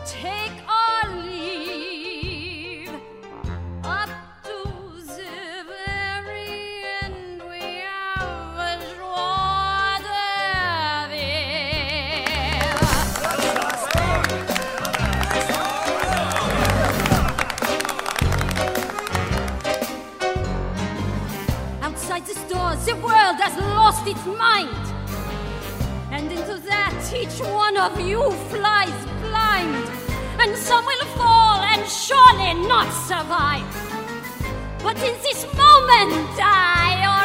take our leave. Up to the very end, we have a joie de vivre. Outside the stores, the world has lost its mind. And into that, each one of you flies blind. And some will fall and surely not survive. But in this moment, I